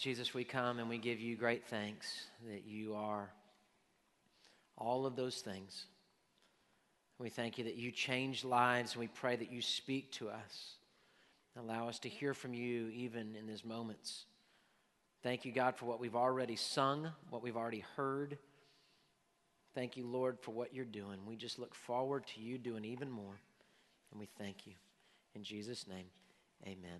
Jesus, we come and we give you great thanks that you are all of those things. We thank you that you change lives, and we pray that you speak to us. Allow us to hear from you even in these moments. Thank you, God, for what we've already sung, what we've already heard. Thank you, Lord, for what you're doing. We just look forward to you doing even more, and we thank you. In Jesus' name, amen.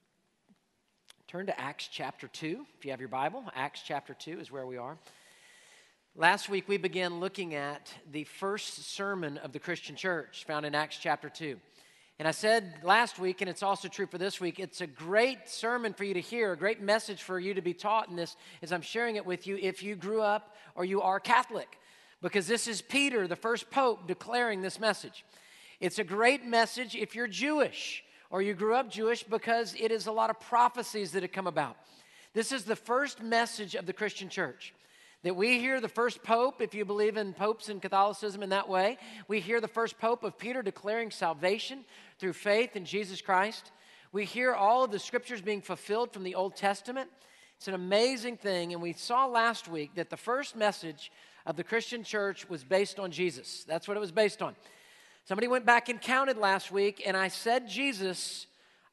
Turn to Acts chapter 2. If you have your Bible, Acts chapter 2 is where we are. Last week, we began looking at the first sermon of the Christian church found in Acts chapter 2. And I said last week, and it's also true for this week, it's a great sermon for you to hear, a great message for you to be taught in this as I'm sharing it with you if you grew up or you are Catholic, because this is Peter, the first pope, declaring this message. It's a great message if you're Jewish or you grew up Jewish, because it is a lot of prophecies that have come about. This is the first message of the Christian church. That we hear the first pope, if you believe in popes and Catholicism in that way, we hear the first pope of Peter declaring salvation through faith in Jesus Christ. We hear all of the scriptures being fulfilled from the Old Testament. It's an amazing thing, and we saw last week that the first message of the Christian church was based on Jesus. That's what it was based on. Somebody went back and counted last week, and I said Jesus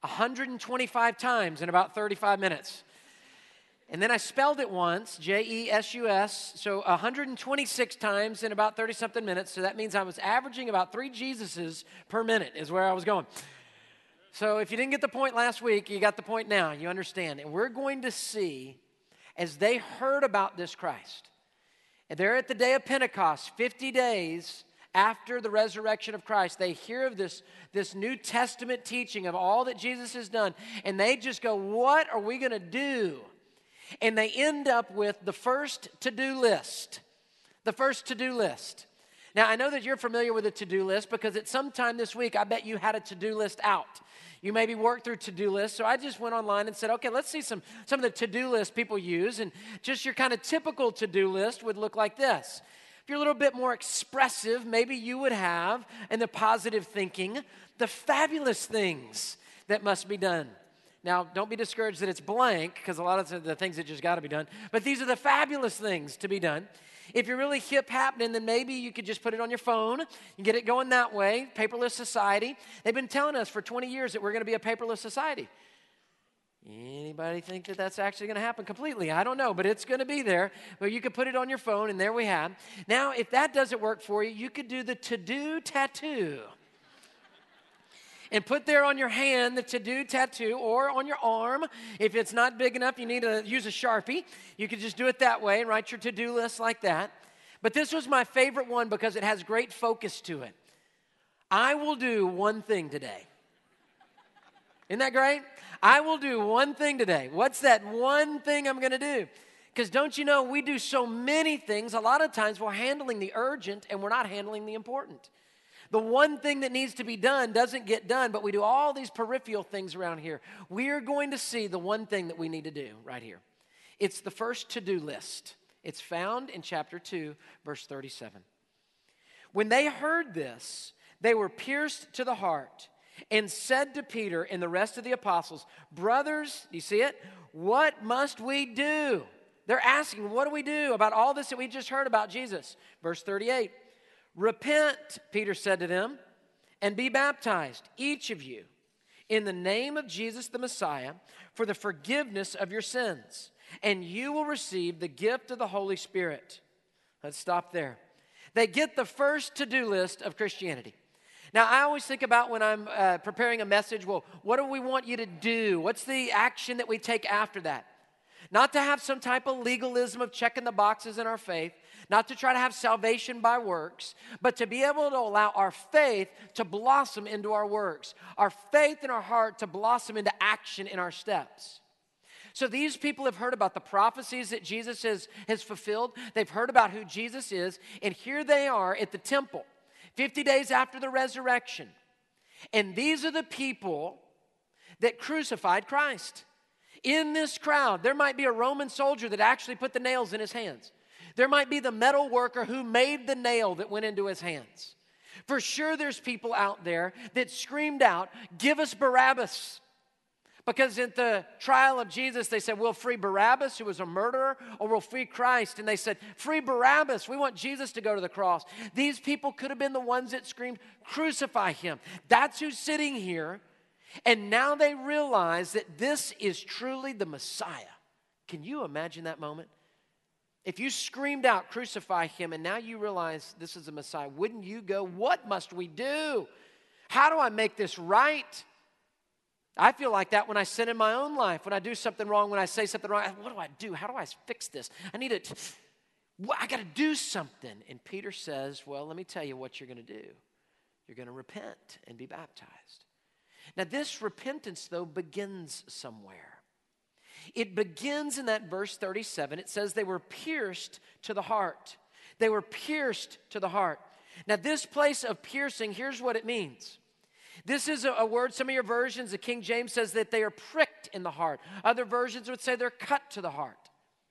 125 times in about 35 minutes. And then I spelled it once, J-E-S-U-S, so 126 times in about 30-something minutes. So that means I was averaging about 3 Jesuses per minute is where I was going. So if you didn't get the point last week, you got the point now. You understand. And we're going to see, as they heard about this Christ, and they're at the day of Pentecost, 50 days after the resurrection of Christ, they hear of this New Testament teaching of all that Jesus has done, and they just go, what are we going to do? And they end up with the first to-do list. The first to-do list. Now, I know that you're familiar with a to-do list because at some time this week, I bet you had a to-do list out. You maybe worked through to-do lists. So I just went online and said, okay, let's see some of the to-do lists people use. And just your kind of typical to-do list would look like this. If you're a little bit more expressive, maybe you would have, in the positive thinking, the fabulous things that must be done. Now, don't be discouraged that it's blank, because a lot of the things that just got to be done. But these are the fabulous things to be done. If you're really hip happening, then maybe you could just put it on your phone and get it going that way. Paperless society. They've been telling us for 20 years that we're going to be a paperless society. Anybody think that that's actually going to happen completely? I don't know, but it's going to be there. But you could put it on your phone, and there we have. Now, if that doesn't work for you, you could do the to-do tattoo. And put there on your hand the to-do tattoo, or on your arm. If it's not big enough, you need to use a Sharpie. You could just do it that way and write your to-do list like that. But this was my favorite one because it has great focus to it. I will do one thing today. Isn't that great? I will do one thing today. What's that one thing I'm going to do? Because don't you know, we do so many things. A lot of times we're handling the urgent and we're not handling the important. The one thing that needs to be done doesn't get done, but we do all these peripheral things around here. We are going to see the one thing that we need to do right here. It's the first to-do list. It's found in chapter 2, verse 37. When they heard this, they were pierced to the heart and said to Peter and the rest of the apostles, brothers, do you see it? What must we do? They're asking, what do we do about all this that we just heard about Jesus? Verse 38. Repent, Peter said to them, and be baptized, each of you, in the name of Jesus the Messiah, for the forgiveness of your sins, and you will receive the gift of the Holy Spirit. Let's stop there. They get the first to-do list of Christianity. Now, I always think about when I'm preparing a message, well, what do we want you to do? What's the action that we take after that? Not to have some type of legalism of checking the boxes in our faith, not to try to have salvation by works, but to be able to allow our faith to blossom into our works, our faith in our heart to blossom into action in our steps. So these people have heard about the prophecies that Jesus has fulfilled. They've heard about who Jesus is, and here they are at the temple, 50 days after the resurrection. And these are the people that crucified Christ. In this crowd, there might be a Roman soldier that actually put the nails in his hands. There might be the metal worker who made the nail that went into his hands. For sure, there's people out there that screamed out, give us Barabbas. Because in the trial of Jesus, they said, we'll free Barabbas, who was a murderer, or we'll free Christ. And they said, free Barabbas. We want Jesus to go to the cross. These people could have been the ones that screamed, crucify him. That's who's sitting here. And now they realize that this is truly the Messiah. Can you imagine that moment? If you screamed out, crucify him, and now you realize this is the Messiah, wouldn't you go, what must we do? How do I make this right? I feel like that when I sin in my own life, when I do something wrong, when I say something wrong. What do I do? How do I fix this? I got to do something. And Peter says, well, let me tell you what you're going to do. You're going to repent and be baptized. Now, this repentance, though, begins somewhere. It begins in that verse 37. It says they were pierced to the heart. They were pierced to the heart. Now, this place of piercing, here's what it means. This is a word, some of your versions, the King James says that they are pricked in the heart. Other versions would say they're cut to the heart.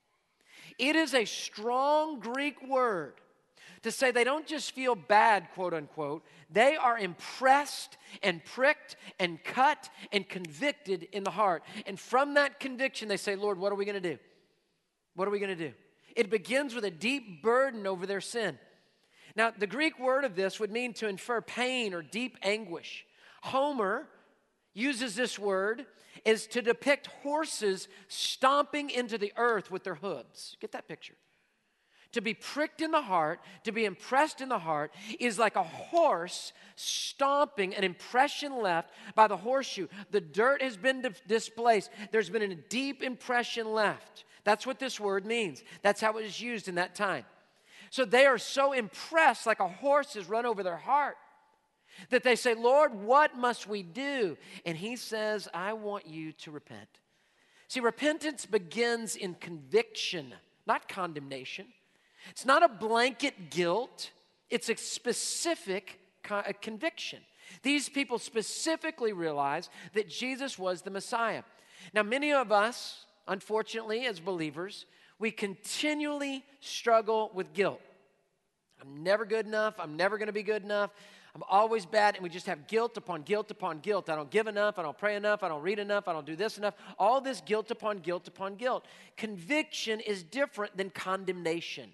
It is a strong Greek word to say they don't just feel bad, quote unquote. They are impressed and pricked and cut and convicted in the heart. And from that conviction, they say, Lord, what are we going to do? What are we going to do? It begins with a deep burden over their sin. Now, the Greek word of this would mean to infer pain or deep anguish. Homer uses this word as to depict horses stomping into the earth with their hooves. Get that picture. To be pricked in the heart, to be impressed in the heart, is like a horse stomping, an impression left by the horseshoe. The dirt has been displaced. There's been a deep impression left. That's what this word means. That's how it was used in that time. So they are so impressed, like a horse has run over their heart, that they say, Lord, what must we do? And he says, I want you to repent. See, repentance begins in conviction, not condemnation. It's not a blanket guilt. It's a specific conviction. These people specifically realized that Jesus was the Messiah. Now, many of us, unfortunately, as believers, we continually struggle with guilt. I'm never good enough. I'm never going to be good enough. I'm always bad, and we just have guilt upon guilt upon guilt. I don't give enough. I don't pray enough. I don't read enough. I don't do this enough. All this guilt upon guilt upon guilt. Conviction is different than condemnation.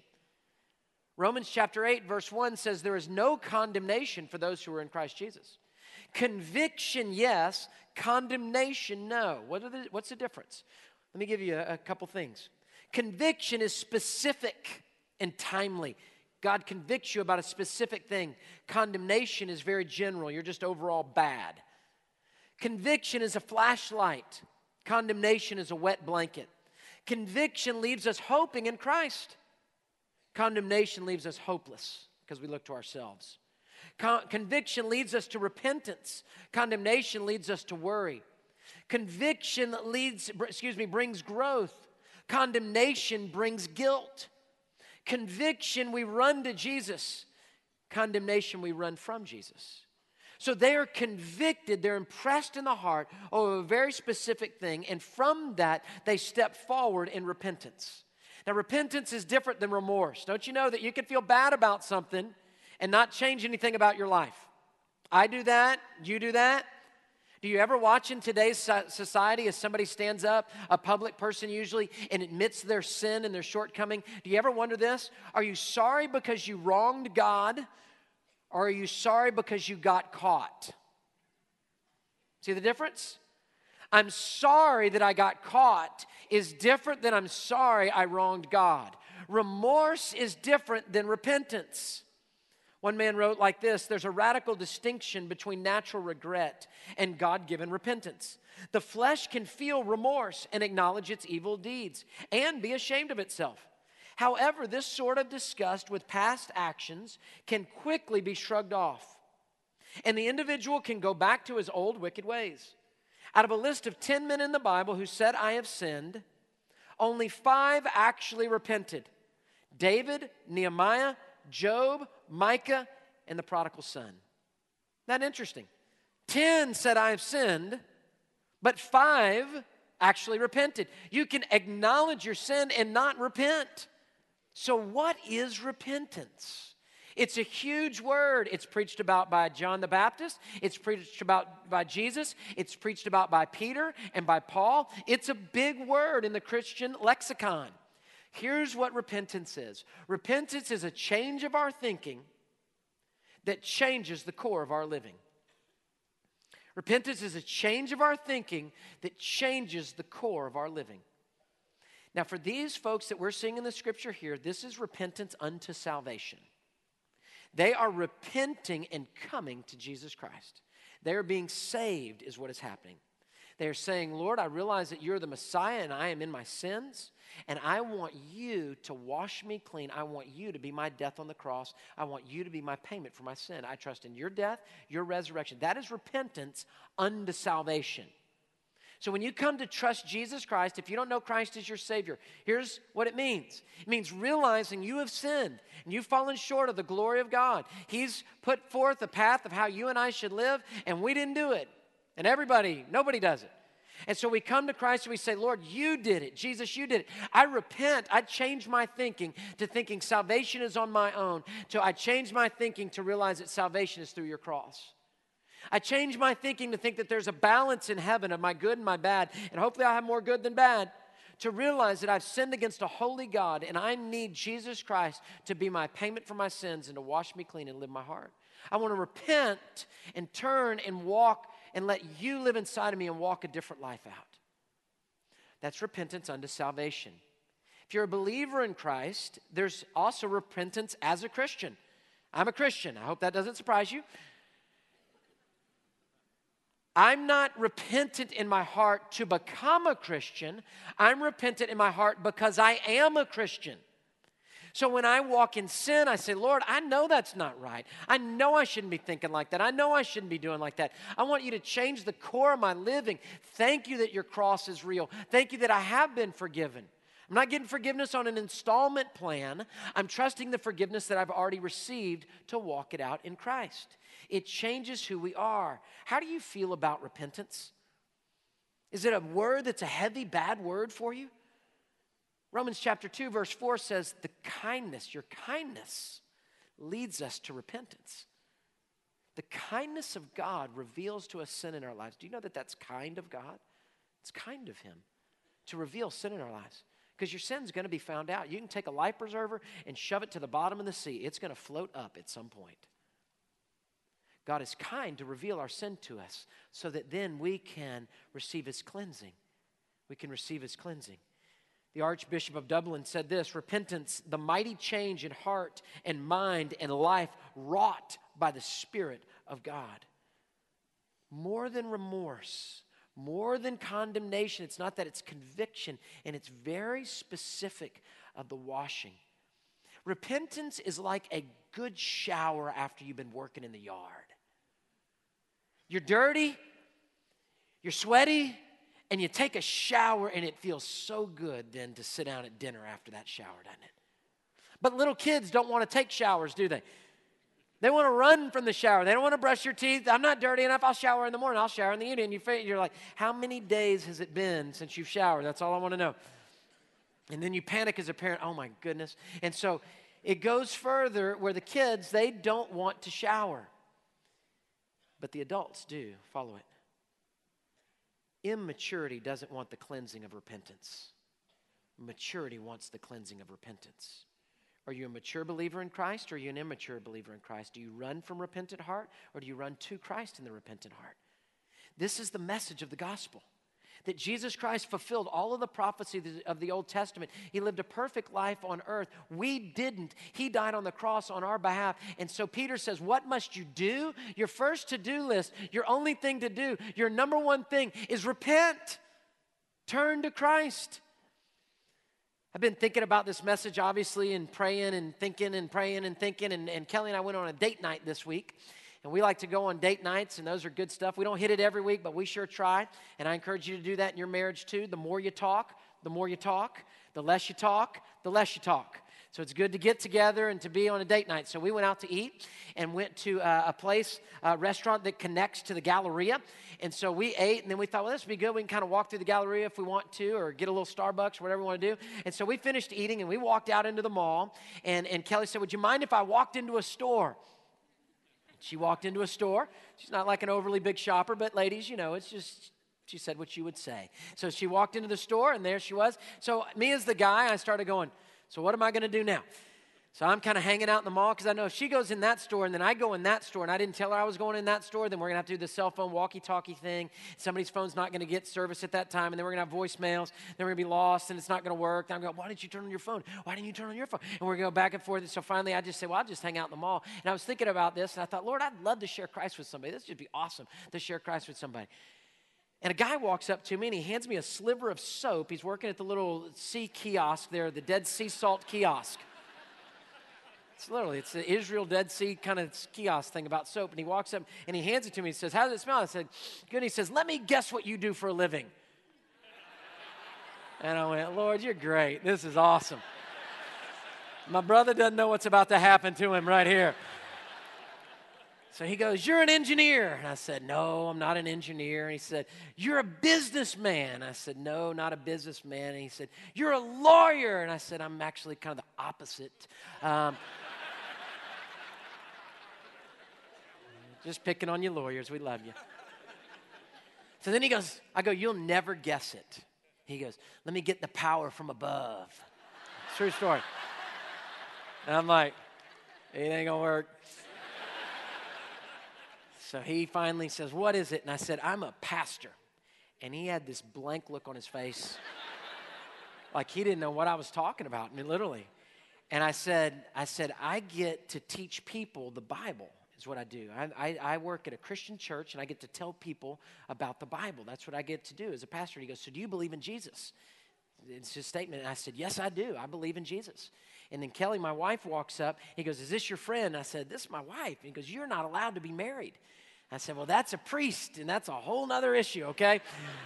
Romans chapter 8, verse 1 says there is no condemnation for those who are in Christ Jesus. Conviction, yes. Condemnation, no. What's the difference? Let me give you a couple things. Conviction is specific and timely. God convicts you about a specific thing. Condemnation is very general. You're just overall bad. Conviction is a flashlight. Condemnation is a wet blanket. Conviction leaves us hoping in Christ. Condemnation leaves us hopeless because we look to ourselves. Conviction leads us to repentance. Condemnation leads us to worry. Conviction brings growth. Condemnation brings guilt. Conviction, we run to Jesus. Condemnation, we run from Jesus. So they are convicted, they're impressed in the heart of a very specific thing, and from that, they step forward in repentance. Now, repentance is different than remorse. Don't you know that you can feel bad about something and not change anything about your life? I do that. You do that. Do you ever watch in today's society as somebody stands up, a public person usually, and admits their sin and their shortcoming? Do you ever wonder this? Are you sorry because you wronged God, or are you sorry because you got caught? See the difference? I'm sorry that I got caught is different than I'm sorry I wronged God. Remorse is different than repentance. One man wrote like this: there's a radical distinction between natural regret and God-given repentance. The flesh can feel remorse and acknowledge its evil deeds and be ashamed of itself. However, this sort of disgust with past actions can quickly be shrugged off, and the individual can go back to his old wicked ways. Out of a list of 10 men in the Bible who said, I have sinned, only 5 actually repented. David, Nehemiah, Job, Micah, and the prodigal son. Isn't that interesting? 10 said, I have sinned, but 5 actually repented. You can acknowledge your sin and not repent. So what is repentance? It's a huge word. It's preached about by John the Baptist. It's preached about by Jesus. It's preached about by Peter and by Paul. It's a big word in the Christian lexicon. Here's what repentance is. Repentance is a change of our thinking that changes the core of our living. Repentance is a change of our thinking that changes the core of our living. Now, for these folks that we're seeing in the scripture here, this is repentance unto salvation. They are repenting and coming to Jesus Christ. They are being saved is what is happening. They are saying, Lord, I realize that you're the Messiah and I am in my sins, and I want you to wash me clean. I want you to be my death on the cross. I want you to be my payment for my sin. I trust in your death, your resurrection. That is repentance unto salvation. So when you come to trust Jesus Christ, if you don't know Christ as your Savior, here's what it means. It means realizing you have sinned and you've fallen short of the glory of God. He's put forth a path of how you and I should live, and we didn't do it. And nobody does it. And so we come to Christ and we say, Lord, you did it. Jesus, you did it. I repent. I changed my thinking to thinking salvation is on my own. So I changed my thinking to realize that salvation is through your cross. I changed my thinking to think that there's a balance in heaven of my good and my bad, and hopefully I have more good than bad, to realize that I've sinned against a holy God, and I need Jesus Christ to be my payment for my sins and to wash me clean and live my heart. I want to repent and turn and walk and let you live inside of me and walk a different life out. That's repentance unto salvation. If you're a believer in Christ, there's also repentance as a Christian. I'm a Christian. I hope that doesn't surprise you. I'm not repentant in my heart to become a Christian. I'm repentant in my heart because I am a Christian. So when I walk in sin, I say, Lord, I know that's not right. I know I shouldn't be thinking like that. I know I shouldn't be doing like that. I want you to change the core of my living. Thank you that your cross is real. Thank you that I have been forgiven. I'm not getting forgiveness on an installment plan. I'm trusting the forgiveness that I've already received to walk it out in Christ. It changes who we are. How do you feel about repentance? Is it a word that's a heavy, bad word for you? Romans chapter 2, verse 4 says, your kindness leads us to repentance. The kindness of God reveals to us sin in our lives. Do you know that that's kind of God? It's kind of Him to reveal sin in our lives. Because your sin's going to be found out. You can take a life preserver and shove it to the bottom of the sea. It's going to float up at some point. God is kind to reveal our sin to us so that then we can receive His cleansing. We can receive His cleansing. The Archbishop of Dublin said this, repentance, the mighty change in heart and mind and life wrought by the Spirit of God. More than remorse, more than condemnation. It's not that, it's conviction, and it's very specific of the washing. Repentance is like a good shower after you've been working in the yard. You're dirty, you're sweaty, and you take a shower, and it feels so good then to sit down at dinner after that shower, doesn't it? But little kids don't want to take showers, do they? They want to run from the shower. They don't want to brush your teeth. I'm not dirty enough. I'll shower in the morning. I'll shower in the evening. You're like, how many days has it been since you've showered? That's all I want to know. And then you panic as a parent. Oh, my goodness. And so it goes further where the kids, they don't want to shower. But the adults do. Follow it. Immaturity doesn't want the cleansing of repentance. Maturity wants the cleansing of repentance. Are you a mature believer in Christ, or are you an immature believer in Christ? Do you run from repentant heart, or do you run to Christ in the repentant heart? This is the message of the gospel, that Jesus Christ fulfilled all of the prophecy of the Old Testament. He lived a perfect life on earth. We didn't. He died on the cross on our behalf. And so Peter says, what must you do? Your first to-do list, your only thing to do, your number one thing is repent. Turn to Christ. I've been thinking about this message, obviously, and praying and thinking and praying and thinking. And Kelly and I went on a date night this week. And we like to go on date nights, and those are good stuff. We don't hit it every week, but we sure try. And I encourage you to do that in your marriage too. The more you talk, the more you talk. The less you talk, the less you talk. So it's good to get together and to be on a date night. So we went out to eat and went to a restaurant that connects to the Galleria. And so we ate, and then we thought, well, this would be good. We can kind of walk through the Galleria if we want to, or get a little Starbucks, whatever we want to do. And so we finished eating, and we walked out into the mall. And Kelly said, would you mind if I walked into a store? She walked into a store. She's not like an overly big shopper, but ladies, you know, it's just... She said what you would say. So she walked into the store, and there she was. So me as the guy, I started going, so what am I going to do now? So I'm kind of hanging out in the mall because I know if she goes in that store and then I go in that store and I didn't tell her I was going in that store, then we're going to have to do the cell phone walkie-talkie thing. Somebody's phone's not going to get service at that time, and then we're going to have voicemails. Then we're going to be lost, and it's not going to work. Then I'm going, why didn't you turn on your phone? Why didn't you turn on your phone? And we're going to go back and forth. And so finally I just said, well, I'll just hang out in the mall. And I was thinking about this, and I thought, Lord, I'd love to share Christ with somebody. This would be awesome to share Christ with somebody. And a guy walks up to me, and he hands me a sliver of soap. He's working at the little sea kiosk there, the Dead Sea Salt kiosk. It's the Israel Dead Sea kind of kiosk thing about soap. And he walks up, and he hands it to me. He says, how does it smell? I said, good. And he says, let me guess what you do for a living. And I went, Lord, you're great. This is awesome. My brother doesn't know what's about to happen to him right here. So he goes, you're an engineer. And I said, no, I'm not an engineer. And he said, you're a businessman. I said, no, not a businessman. And he said, you're a lawyer. And I said, I'm actually kind of the opposite. Just picking on you lawyers. We love you. So then he goes, I go, you'll never guess it. He goes, let me get the power from above. True story. And I'm like, it ain't going to work. So he finally says, what is it? And I said, I'm a pastor. And he had this blank look on his face, like he didn't know what I was talking about, I mean, literally. And I said, I get to teach people the Bible is what I do. I work at a Christian church, and I get to tell people about the Bible. That's what I get to do as a pastor. He goes, so do you believe in Jesus? It's his statement. And I said, yes, I do. I believe in Jesus. And then Kelly, my wife, walks up. He goes, is this your friend? I said, this is my wife. And he goes, you're not allowed to be married. I said, well, that's a priest, and that's a whole nother issue, okay?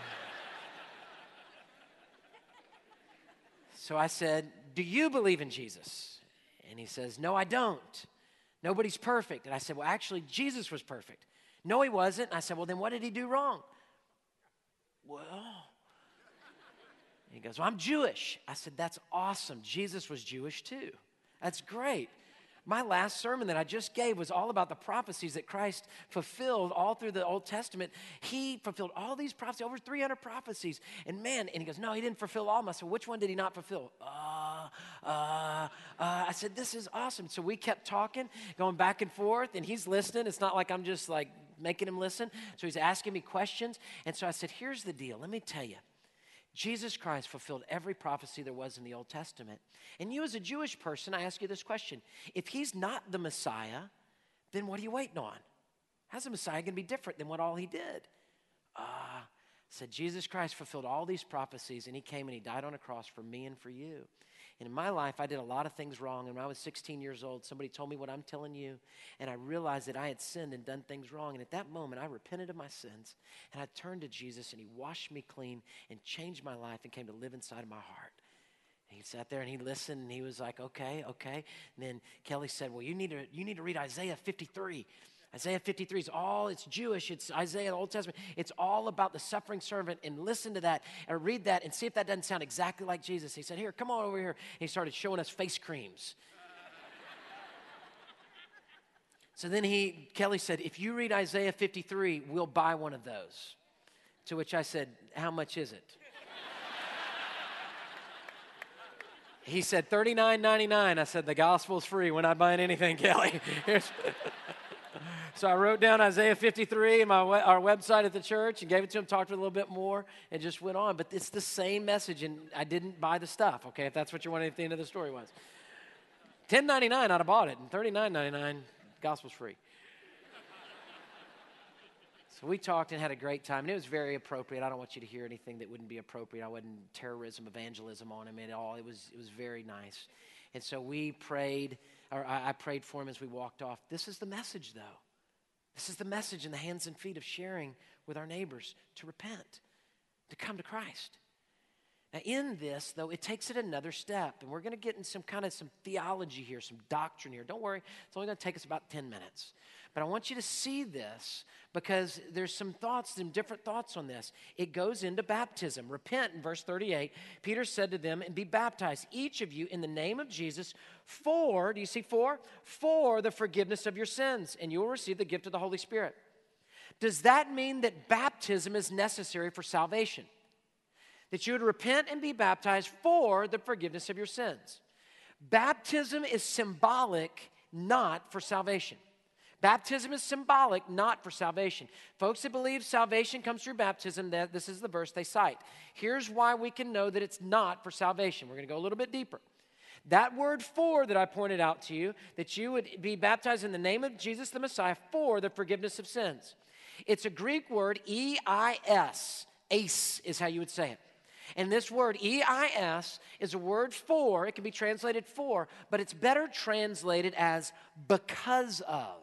So I said, do you believe in Jesus? And he says, no, I don't. Nobody's perfect. And I said, well, actually, Jesus was perfect. No, he wasn't. And I said, well, then what did he do wrong? Well, and he goes, well, I'm Jewish. I said, that's awesome. Jesus was Jewish too. That's great. My last sermon that I just gave was all about the prophecies that Christ fulfilled all through the Old Testament. He fulfilled all these prophecies, over 300 prophecies. And he goes, no, he didn't fulfill all of them. I said, which one did he not fulfill? I said, this is awesome. So we kept talking, going back and forth, and he's listening. It's not like I'm just like making him listen. So he's asking me questions. And so I said, here's the deal. Let me tell you. Jesus Christ fulfilled every prophecy there was in the Old Testament. And you as a Jewish person, I ask you this question. If he's not the Messiah, then what are you waiting on? How's the Messiah going to be different than what all he did? Said Jesus Christ fulfilled all these prophecies, and he came and he died on a cross for me and for you. And in my life, I did a lot of things wrong. And when I was 16 years old, somebody told me what I'm telling you. And I realized that I had sinned and done things wrong. And at that moment, I repented of my sins. And I turned to Jesus, and he washed me clean and changed my life and came to live inside of my heart. And he sat there and he listened, and he was like, okay. And then Kelly said, well, you need to read Isaiah 53. Isaiah 53 is it's Jewish. It's Isaiah, the Old Testament. It's all about the suffering servant, and listen to that and read that and see if that doesn't sound exactly like Jesus. He said, here, come on over here. And he started showing us face creams. So then Kelly said, if you read Isaiah 53, we'll buy one of those. To which I said, how much is it? He said, $39.99. I said, the gospel's free. We're not buying anything, Kelly. So I wrote down Isaiah 53 in our website at the church and gave it to him, talked to him a little bit more, and just went on. But it's the same message, and I didn't buy the stuff, okay, if that's what you wanted at the end of the story was. $10.99, I'd have bought it, and $39.99, gospel's free. So we talked and had a great time, and it was very appropriate. I don't want you to hear anything that wouldn't be appropriate. I wasn't terrorism, evangelism on him at all. It was very nice. And so we prayed, or I prayed for him as we walked off. This is the message, though. This is the message in the hands and feet of sharing with our neighbors to repent, to come to Christ. Now in this, though, it takes it another step. And we're going to get in some theology here, some doctrine here. Don't worry, it's only going to take us about 10 minutes. But I want you to see this because there's some different thoughts on this. It goes into baptism. Repent in verse 38. Peter said to them, and be baptized, each of you, in the name of Jesus, do you see for? For the forgiveness of your sins, and you will receive the gift of the Holy Spirit. Does that mean that baptism is necessary for salvation? That you would repent and be baptized for the forgiveness of your sins. Baptism is symbolic, not for salvation. Baptism is symbolic, not for salvation. Folks that believe salvation comes through baptism, this is the verse they cite. Here's why we can know that it's not for salvation. We're going to go a little bit deeper. That word for that I pointed out to you, that you would be baptized in the name of Jesus the Messiah for the forgiveness of sins. It's a Greek word, E-I-S. Ace is how you would say it. And this word, E-I-S, is a word for. It can be translated for, but it's better translated as because of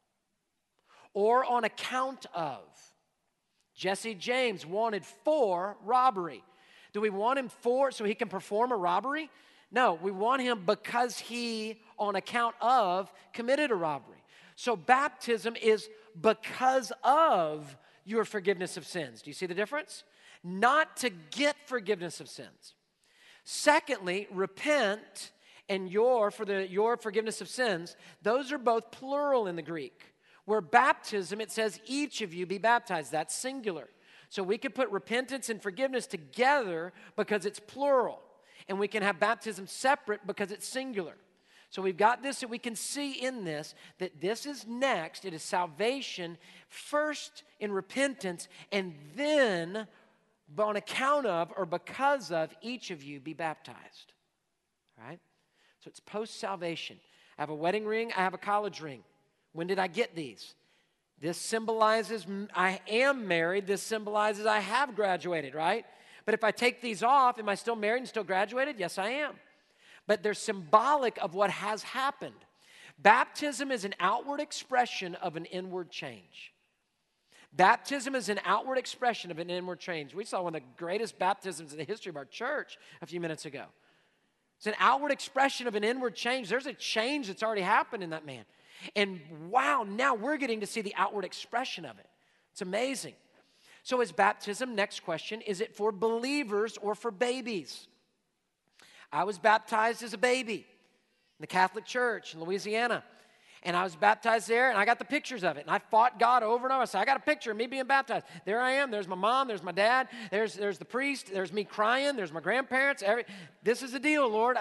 or on account of. Jesse James wanted for robbery. Do we want him for so he can perform a robbery? No, we want him because he, on account of, committed a robbery. So baptism is because of your forgiveness of sins. Do you see the difference? Not to get forgiveness of sins. Secondly, repent and your forgiveness of sins, those are both plural in the Greek. Where baptism, it says each of you be baptized. That's singular. So we can put repentance and forgiveness together because it's plural. And we can have baptism separate because it's singular. So we've got this that we can see in this, that this is next. It is salvation first in repentance, and then on account of or because of each of you be baptized. All right? So it's post-salvation. I have a wedding ring, I have a college ring. When did I get these? This symbolizes I am married. This symbolizes I have graduated, right? But if I take these off, am I still married and still graduated? Yes, I am. But they're symbolic of what has happened. Baptism is an outward expression of an inward change. Baptism is an outward expression of an inward change. We saw one of the greatest baptisms in the history of our church a few minutes ago. It's an outward expression of an inward change. There's a change that's already happened in that man. And wow, now we're getting to see the outward expression of it. It's amazing. So is baptism, next question, is it for believers or for babies? I was baptized as a baby in the Catholic Church in Louisiana. And I was baptized there, and I got the pictures of it. And I fought God over and over. I said, I got a picture of me being baptized. There I am. There's my mom. There's my dad. There's the priest. There's me crying. There's my grandparents. This is the deal, Lord.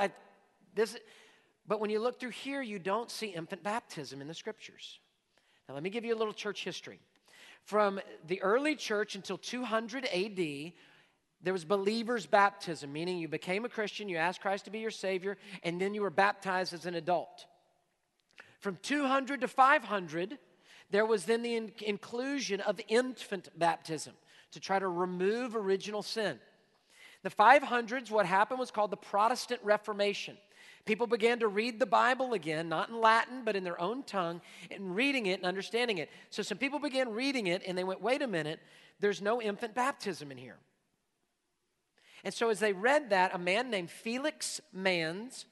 But when you look through here, you don't see infant baptism in the Scriptures. Now, let me give you a little church history. From the early church until 200 A.D., there was believer's baptism, meaning you became a Christian, you asked Christ to be your Savior, and then you were baptized as an adult. From 200 to 500, there was then the inclusion of infant baptism to try to remove original sin. The 500s, what happened was called the Protestant Reformation. People began to read the Bible again, not in Latin, but in their own tongue, and reading it and understanding it. So some people began reading it, and they went, wait a minute, there's no infant baptism in here. And so as they read that, a man named Felix Manz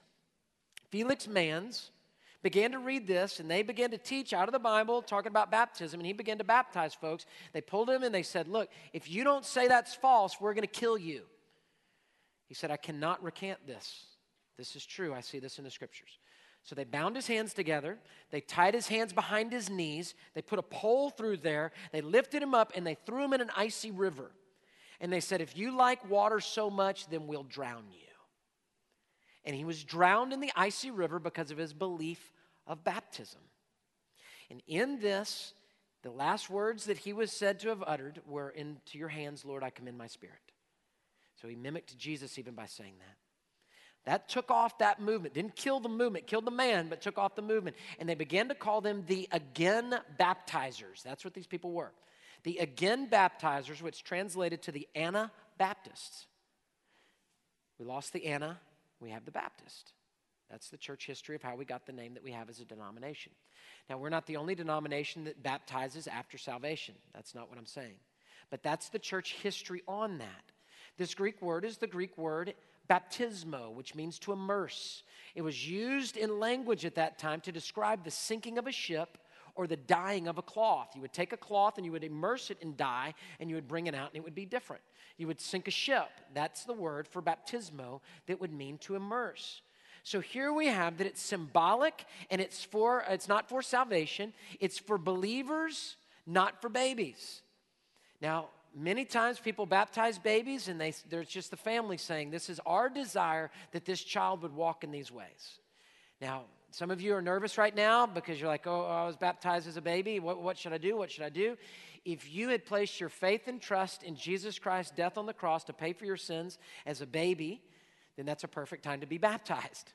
began to read this, and they began to teach out of the Bible, talking about baptism, and he began to baptize folks. They pulled him, and they said, look, if you don't say that's false, we're going to kill you. He said, I cannot recant this. This is true. I see this in the Scriptures. So they bound his hands together. They tied his hands behind his knees. They put a pole through there. They lifted him up, and they threw him in an icy river. And they said, if you like water so much, then we'll drown you. And he was drowned in the icy river because of his belief of baptism. And in this, the last words that he was said to have uttered were, into your hands, Lord, I commend my spirit. So he mimicked Jesus even by saying that. That took off that movement. Didn't kill the movement, killed the man, but took off the movement. And they began to call them the again baptizers. That's what these people were. The again baptizers, which translated to the Anabaptists. We lost the Anna, we have the Baptist. That's the church history of how we got the name that we have as a denomination. Now, we're not the only denomination that baptizes after salvation. That's not what I'm saying. But that's the church history on that. This Greek word is the Greek word baptismo, which means to immerse. It was used in language at that time to describe the sinking of a ship or the dyeing of a cloth. You would take a cloth and you would immerse it in dye and you would bring it out and it would be different. You would sink a ship. That's the word for baptismo that would mean to immerse. So here we have that it's symbolic and it's not for salvation. It's for believers, not for babies. Now, many times people baptize babies and there's just the family saying, this is our desire that this child would walk in these ways. Now, some of you are nervous right now because you're like, oh, I was baptized as a baby. What should I do? What should I do? If you had placed your faith and trust in Jesus Christ's death on the cross to pay for your sins as a baby, then that's a perfect time to be baptized.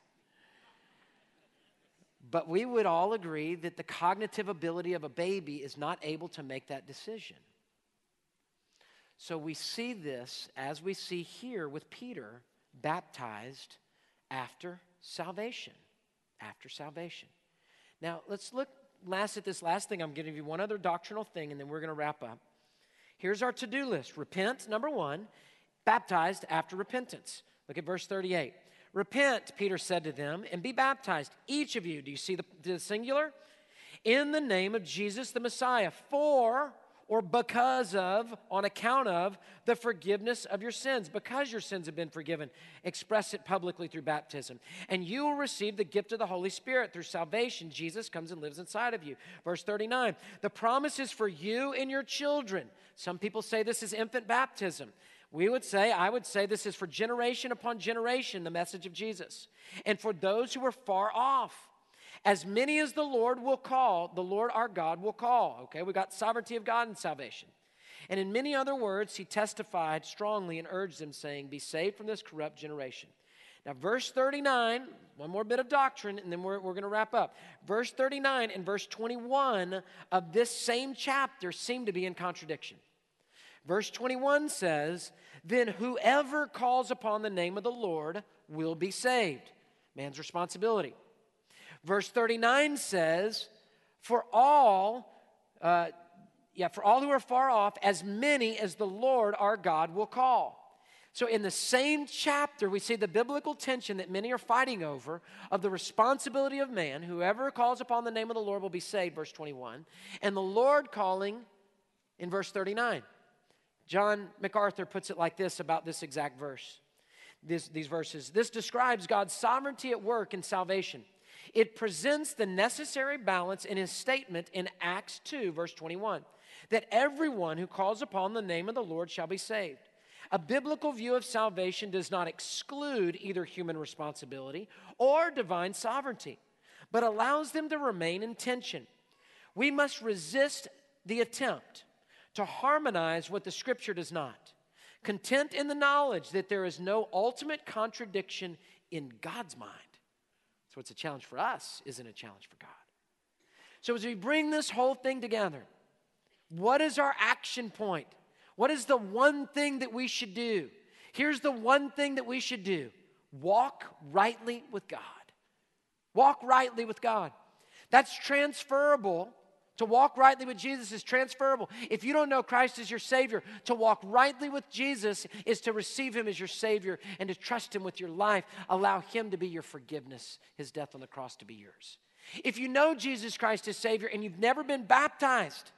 But we would all agree that the cognitive ability of a baby is not able to make that decision. So we see this, as we see here with Peter, baptized after salvation. After salvation. Now, let's look at this last thing. I'm going to give you one other doctrinal thing, and then we're going to wrap up. Here's our to-do list. Repent, number one. Baptized after repentance. Look at verse 38. Repent, Peter said to them, and be baptized, each of you. Do you see the singular? In the name of Jesus the Messiah, for or because of, on account of, the forgiveness of your sins. Because your sins have been forgiven, express it publicly through baptism. And you will receive the gift of the Holy Spirit through salvation. Jesus comes and lives inside of you. Verse 39, the promise is for you and your children. Some people say this is infant baptism. I would say this is for generation upon generation, the message of Jesus. And for those who are far off. As many as the Lord will call, the Lord our God will call. Okay, we got sovereignty of God and salvation. And in many other words, he testified strongly and urged them, saying, be saved from this corrupt generation. Now, verse 39, one more bit of doctrine, and then we're going to wrap up. Verse 39 and verse 21 of this same chapter seem to be in contradiction. Verse 21 says, then whoever calls upon the name of the Lord will be saved. Man's responsibility. Verse 39 says, for all who are far off, as many as the Lord our God will call. So in the same chapter, we see the biblical tension that many are fighting over of the responsibility of man. Whoever calls upon the name of the Lord will be saved, verse 21. And the Lord calling in verse 39. John MacArthur puts it like this about this exact verse, these verses. This describes God's sovereignty at work in salvation. It presents the necessary balance in his statement in Acts 2, verse 21, that everyone who calls upon the name of the Lord shall be saved. A biblical view of salvation does not exclude either human responsibility or divine sovereignty, but allows them to remain in tension. We must resist the attempt to harmonize what the Scripture does not, content in the knowledge that there is no ultimate contradiction in God's mind. So it's a challenge for us, isn't a challenge for God. So as we bring this whole thing together, what is our action point? What is the one thing that we should do? Here's the one thing that we should do. Walk rightly with God. Walk rightly with God. That's transferable. To walk rightly with Jesus is transferable. If you don't know Christ as your Savior, to walk rightly with Jesus is to receive Him as your Savior and to trust Him with your life. Allow Him to be your forgiveness, His death on the cross to be yours. If you know Jesus Christ as Savior and you've never been baptized,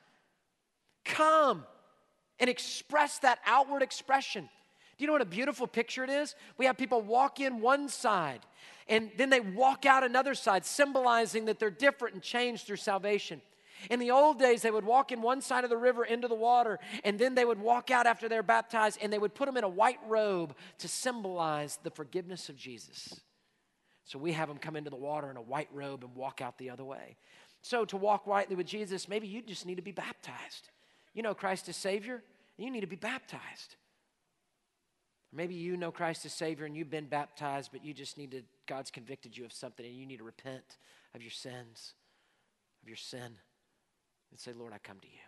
come and express that outward expression. Do you know what a beautiful picture it is? We have people walk in one side and then they walk out another side, symbolizing that they're different and changed through salvation. In the old days, they would walk in one side of the river into the water, and then they would walk out after they're baptized, and they would put them in a white robe to symbolize the forgiveness of Jesus. So we have them come into the water in a white robe and walk out the other way. So to walk rightly with Jesus, maybe you just need to be baptized. You know Christ as Savior, and you need to be baptized. Maybe you know Christ as Savior, and you've been baptized, but you just need to, God's convicted you of something, and you need to repent of your sins, of your sin. And say, Lord, I come to you.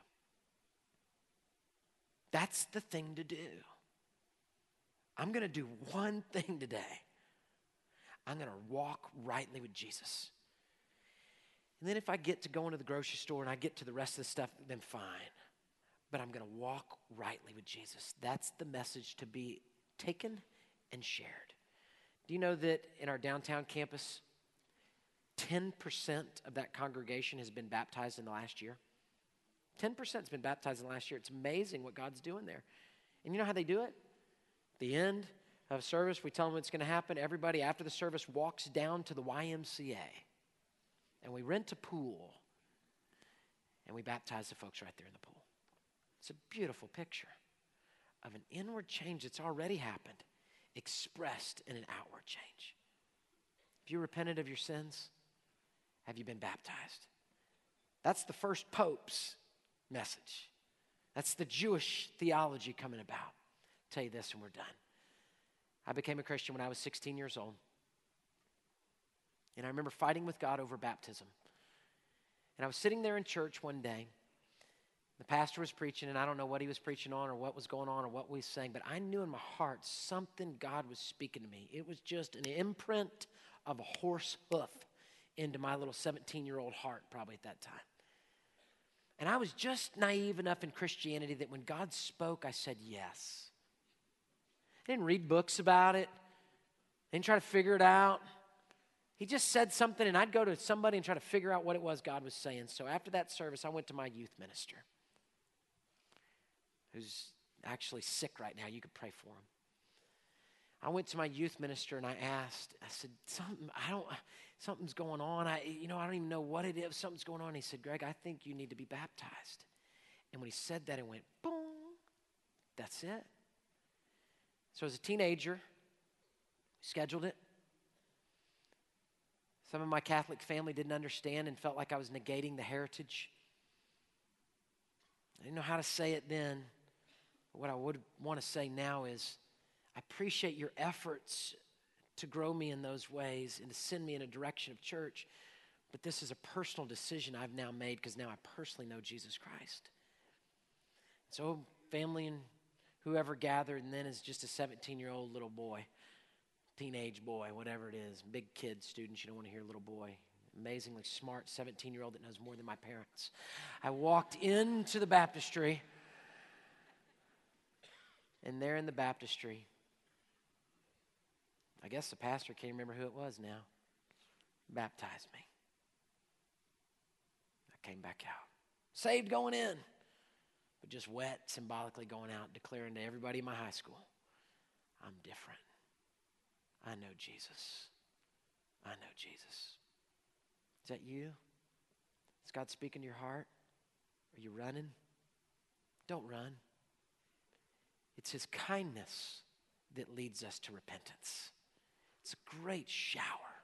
That's the thing to do. I'm going to do one thing today. I'm going to walk rightly with Jesus. And then if I get to going to the grocery store and I get to the rest of the stuff, then fine. But I'm going to walk rightly with Jesus. That's the message to be taken and shared. Do you know that in our downtown campus, 10% of that congregation has been baptized in the last year? 10% has been baptized in the last year. It's amazing what God's doing there. And you know how they do it? At the end of service, we tell them it's going to happen. Everybody after the service walks down to the YMCA, and we rent a pool, and we baptize the folks right there in the pool. It's a beautiful picture of an inward change that's already happened, expressed in an outward change. Have you repented of your sins? Have you been baptized? That's the first pope's message. That's the Jewish theology coming about. I'll tell you this and we're done. I became a Christian when I was 16 years old. And I remember fighting with God over baptism. And I was sitting there in church one day. The pastor was preaching, and I don't know what he was preaching on or what was going on or what we was saying, but I knew in my heart something God was speaking to me. It was just an imprint of a horse hoof into my little 17-year-old heart probably at that time. And I was just naive enough in Christianity that when God spoke, I said yes. I didn't read books about it. I didn't try to figure it out. He just said something, and I'd go to somebody and try to figure out what it was God was saying. So after that service, I went to my youth minister, who's actually sick right now. You could pray for him. I went to my youth minister and I said, something's going on. I don't even know what it is. Something's going on. He said, Greg, I think you need to be baptized. And when he said that, it went boom. That's it. So as a teenager, scheduled it. Some of my Catholic family didn't understand and felt like I was negating the heritage. I didn't know how to say it then. But what I would want to say now is, I appreciate your efforts to grow me in those ways and to send me in a direction of church. But this is a personal decision I've now made because now I personally know Jesus Christ. So family and whoever gathered, and then as just a 17-year-old little boy, teenage boy, whatever it is, big kid, students, you don't want to hear little boy, amazingly smart 17-year-old that knows more than my parents. I walked into the baptistry, and there in the baptistry, I guess the pastor can't remember who it was now, baptized me. I came back out. Saved going in, but just wet, symbolically going out, declaring to everybody in my high school, I'm different. I know Jesus. I know Jesus. Is that you? Is God speaking to your heart? Are you running? Don't run. It's His kindness that leads us to repentance. It's a great shower.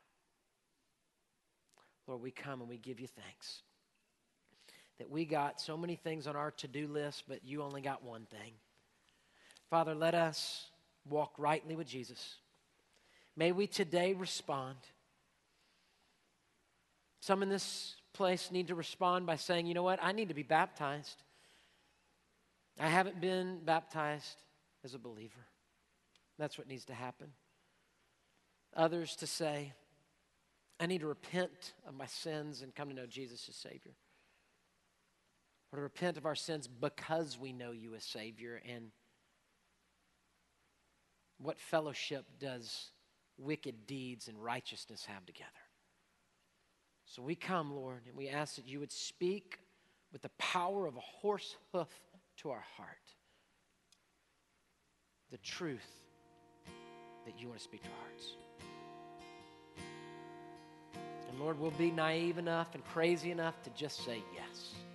Lord, we come and we give you thanks that we got so many things on our to-do list, but you only got one thing. Father, let us walk rightly with Jesus. May we today respond. Some in this place need to respond by saying, you know what, I need to be baptized. I haven't been baptized as a believer. That's what needs to happen. Others to say, I need to repent of my sins and come to know Jesus as Savior. Or to repent of our sins because we know you as Savior. And what fellowship does wicked deeds and righteousness have together? So we come, Lord, and we ask that you would speak with the power of a horse hoof to our heart. The truth that you want to speak to our hearts. And Lord, we'll be naive enough and crazy enough to just say yes.